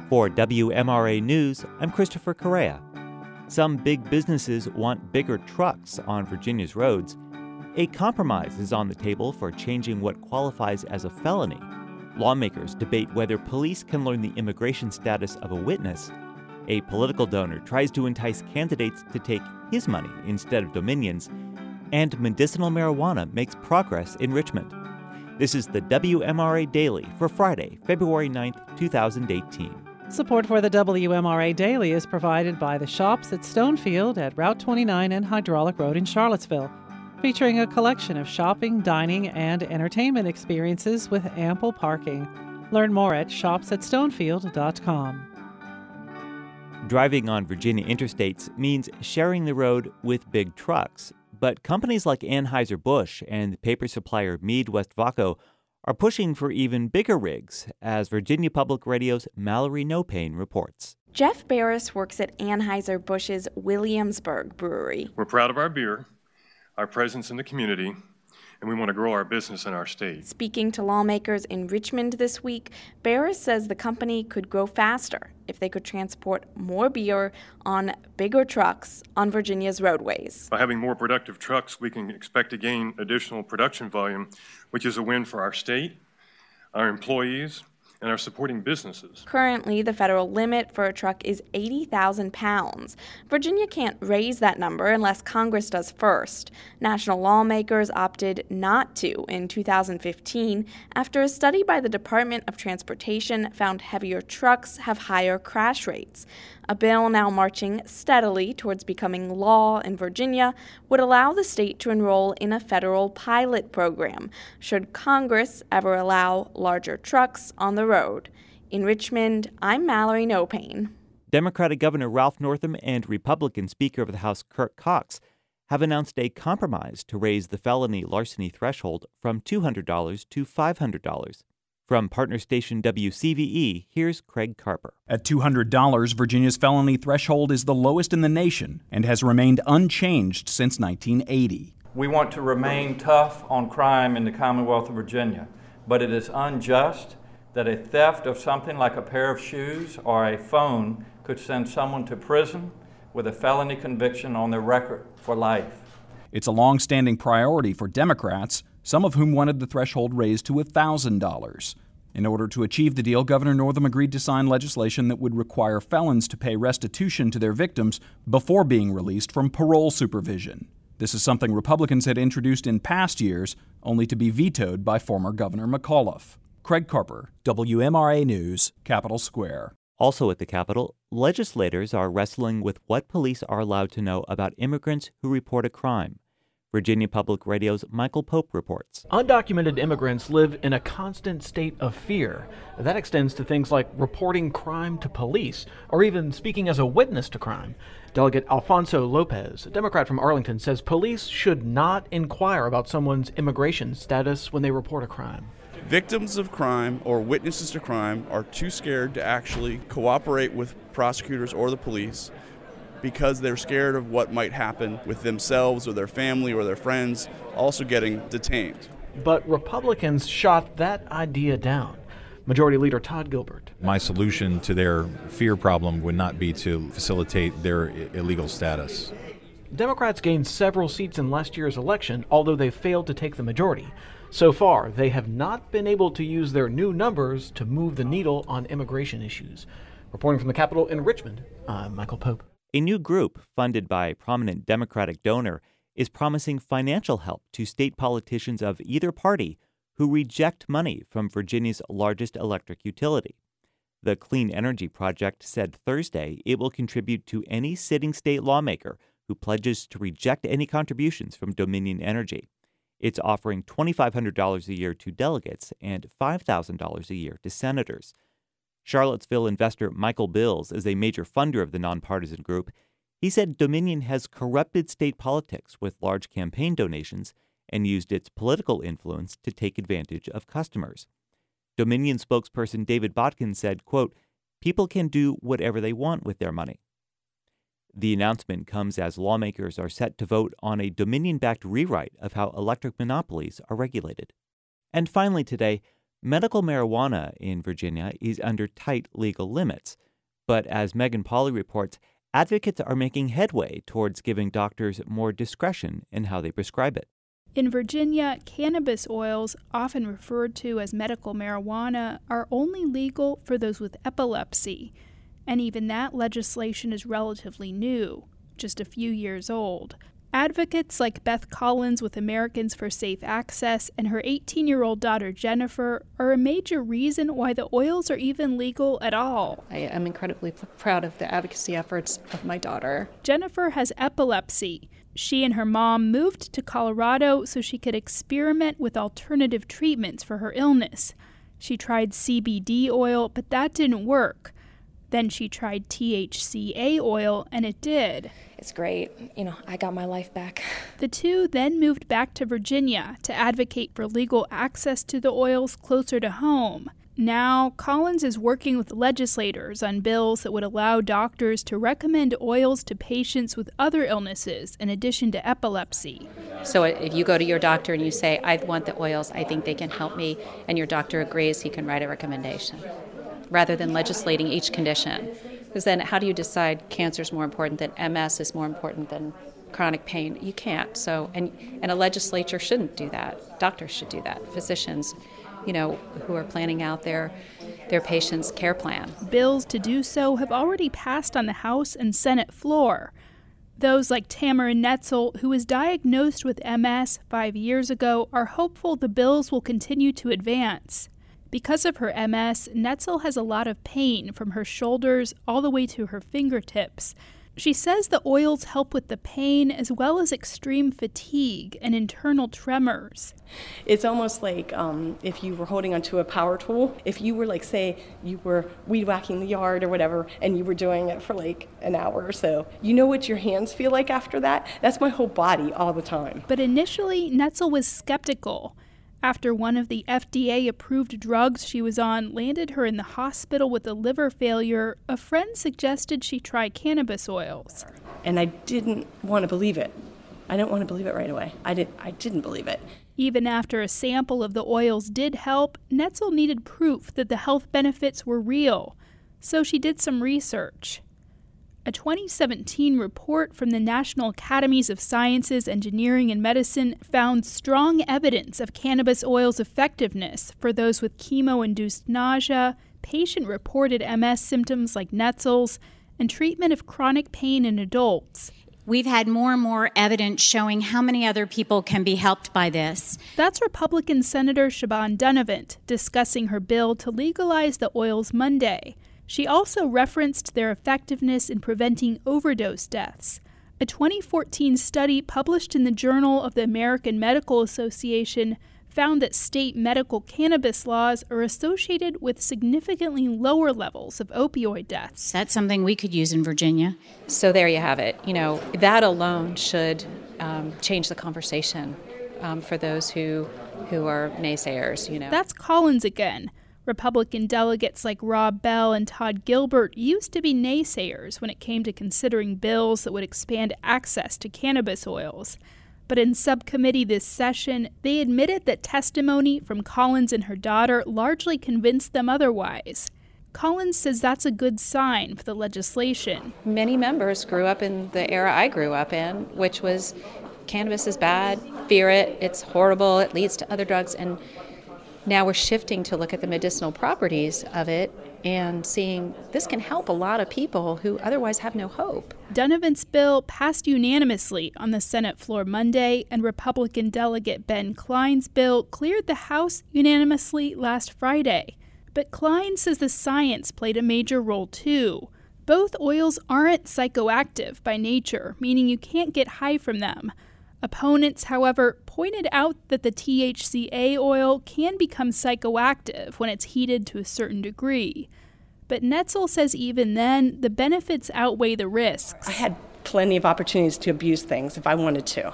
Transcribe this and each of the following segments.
For WMRA News, I'm Christopher Correa. Some big businesses want bigger trucks on Virginia's roads. A compromise is on the table for changing what qualifies as a felony. Lawmakers debate whether police can learn the immigration status of a witness. A political donor tries to entice candidates to take his money instead of Dominion's. And medicinal marijuana makes progress in Richmond. This is the WMRA Daily for Friday, February 9th, 2018. Support for the WMRA Daily is provided by the Shops at Stonefield at Route 29 and Hydraulic Road in Charlottesville, featuring a collection of shopping, dining, and entertainment experiences with ample parking. Learn more at shopsatstonefield.com. Driving on Virginia interstates means sharing the road with big trucks, but companies like Anheuser-Busch and paper supplier Mead West Vaco are pushing for even bigger rigs, as Virginia Public Radio's Mallory Nopain reports. Jeff Barris works at Anheuser-Busch's Williamsburg Brewery. We're proud of our beer, our presence in the community, and we want to grow our business in our state. Speaking to lawmakers in Richmond this week, Barris says the company could grow faster if they could transport more beer on bigger trucks on Virginia's roadways. By having more productive trucks, we can expect to gain additional production volume, which is a win for our state, our employees, and our supporting businesses. Currently, the federal limit for a truck is 80,000 pounds. Virginia can't raise that number unless Congress does first. National lawmakers opted not to in 2015 after a study by the Department of Transportation found heavier trucks have higher crash rates. A bill now marching steadily towards becoming law in Virginia would allow the state to enroll in a federal pilot program, should Congress ever allow larger trucks on the road. In Richmond, I'm Mallory Nopain. Democratic Governor Ralph Northam and Republican Speaker of the House Kirk Cox have announced a compromise to raise the felony larceny threshold from $200 to $500. From partner station WCVE, here's Craig Carper. At $200, Virginia's felony threshold is the lowest in the nation and has remained unchanged since 1980. We want to remain tough on crime in the Commonwealth of Virginia, but it is unjust that a theft of something like a pair of shoes or a phone could send someone to prison with a felony conviction on their record for life. It's a long-standing priority for Democrats, some of whom wanted the threshold raised to $1,000. In order to achieve the deal, Governor Northam agreed to sign legislation that would require felons to pay restitution to their victims before being released from parole supervision. This is something Republicans had introduced in past years, only to be vetoed by former Governor McAuliffe. Craig Carper, WMRA News, Capitol Square. Also at the Capitol, legislators are wrestling with what police are allowed to know about immigrants who report a crime. Virginia Public Radio's Michael Pope reports. Undocumented immigrants live in a constant state of fear. That extends to things like reporting crime to police, or even speaking as a witness to crime. Delegate Alfonso Lopez, a Democrat from Arlington, says police should not inquire about someone's immigration status when they report a crime. Victims of crime or witnesses to crime are too scared to actually cooperate with prosecutors or the police because they're scared of what might happen with themselves or their family or their friends also getting detained. But Republicans shot that idea down. Majority Leader Todd Gilbert. My solution to their fear problem would not be to facilitate their illegal status. Democrats gained several seats in last year's election, although they failed to take the majority. So far, they have not been able to use their new numbers to move the needle on immigration issues. Reporting from the Capitol in Richmond, I'm Michael Pope. A new group, funded by a prominent Democratic donor, is promising financial help to state politicians of either party who reject money from Virginia's largest electric utility. The Clean Energy Project said Thursday it will contribute to any sitting state lawmaker who pledges to reject any contributions from Dominion Energy. It's offering $2,500 a year to delegates and $5,000 a year to senators. Charlottesville investor Michael Bills is a major funder of the nonpartisan group. He said Dominion has corrupted state politics with large campaign donations and used its political influence to take advantage of customers. Dominion spokesperson David Botkin said, quote, "People can do whatever they want with their money." The announcement comes as lawmakers are set to vote on a Dominion-backed rewrite of how electric monopolies are regulated. And finally today, Medical marijuana in Virginia is under tight legal limits. But as Megan Pauly reports, advocates are making headway towards giving doctors more discretion in how they prescribe it. In Virginia, cannabis oils, often referred to as medical marijuana, are only legal for those with epilepsy. And even that legislation is relatively new, just a few years old. Advocates like Beth Collins with Americans for Safe Access and her 18-year-old daughter Jennifer are a major reason why the oils are even legal at all. I am incredibly proud of the advocacy efforts of my daughter. Jennifer has epilepsy. She and her mom moved to Colorado so she could experiment with alternative treatments for her illness. She tried CBD oil, but that didn't work. Then she tried THCA oil, and it did. It's great. I got my life back. The two then moved back to Virginia to advocate for legal access to the oils closer to home. Now, Collins is working with legislators on bills that would allow doctors to recommend oils to patients with other illnesses in addition to epilepsy. So if you go to your doctor and you say, I want the oils, I think they can help me, and your doctor agrees, he can write a recommendation, rather than legislating each condition. Because then how do you decide cancer is more important than MS is more important than chronic pain? You can't. So, and a legislature shouldn't do that. Doctors should do that. Physicians, who are planning out their patient's care plan. Bills to do so have already passed on the House and Senate floor. Those like Tamara Netzel, who was diagnosed with MS 5 years ago, are hopeful the bills will continue to advance. Because of her MS, Netzel has a lot of pain from her shoulders all the way to her fingertips. She says the oils help with the pain as well as extreme fatigue and internal tremors. It's almost like if you were holding onto a power tool. If you were say you were weed whacking the yard or whatever, and you were doing it for an hour or so, you know what your hands feel like after that? That's my whole body all the time. But initially, Netzel was skeptical. After one of the FDA-approved drugs she was on landed her in the hospital with a liver failure, a friend suggested she try cannabis oils. And I didn't want to believe it. I didn't want to believe it right away. I didn't believe it. Even after a sample of the oils did help, Netzel needed proof that the health benefits were real. So she did some research. A 2017 report from the National Academies of Sciences, Engineering, and Medicine found strong evidence of cannabis oil's effectiveness for those with chemo-induced nausea, patient-reported MS symptoms like Netzel's, and treatment of chronic pain in adults. We've had more and more evidence showing how many other people can be helped by this. That's Republican Senator Siobhan Dunavant discussing her bill to legalize the oils Monday. She also referenced their effectiveness in preventing overdose deaths. A 2014 study published in the Journal of the American Medical Association found that state medical cannabis laws are associated with significantly lower levels of opioid deaths. That's something we could use in Virginia. So there you have it. That alone should change the conversation for those who are naysayers. That's Collins again. Republican delegates like Rob Bell and Todd Gilbert used to be naysayers when it came to considering bills that would expand access to cannabis oils. But in subcommittee this session, they admitted that testimony from Collins and her daughter largely convinced them otherwise. Collins says that's a good sign for the legislation. Many members grew up in the era I grew up in, which was cannabis is bad, fear it, it's horrible, it leads to other drugs, and now we're shifting to look at the medicinal properties of it and seeing this can help a lot of people who otherwise have no hope. Dunavant's bill passed unanimously on the Senate floor Monday, and Republican delegate Ben Klein's bill cleared the House unanimously last Friday. But Klein says the science played a major role too. Both oils aren't psychoactive by nature, meaning you can't get high from them. Opponents, however, pointed out that the THCA oil can become psychoactive when it's heated to a certain degree. But Netzel says even then, the benefits outweigh the risks. I had plenty of opportunities to abuse things if I wanted to.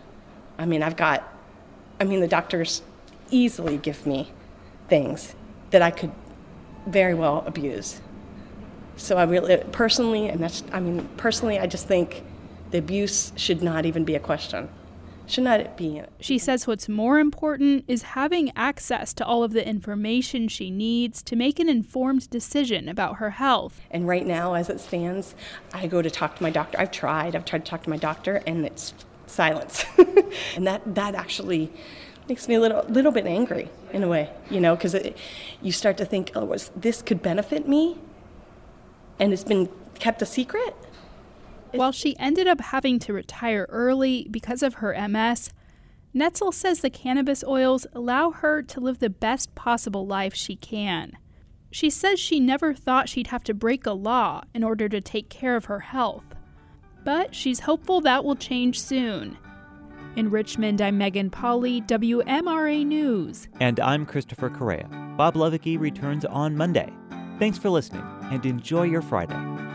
The doctors easily give me things that I could very well abuse. So personally, I just think the abuse should not even be a question. Should not be. She says what's more important is having access to all of the information she needs to make an informed decision about her health. And right now, as it stands, I go to talk to my doctor. I've tried to talk to my doctor, and it's silence. And that actually makes me a little bit angry in a way, because you start to think, oh, this could benefit me, and it's been kept a secret. While she ended up having to retire early because of her MS, Netzel says the cannabis oils allow her to live the best possible life she can. She says she never thought she'd have to break a law in order to take care of her health. But she's hopeful that will change soon. In Richmond, I'm Megan Pauley, WMRA News. And I'm Christopher Correa. Bob Levicki returns on Monday. Thanks for listening, and enjoy your Friday.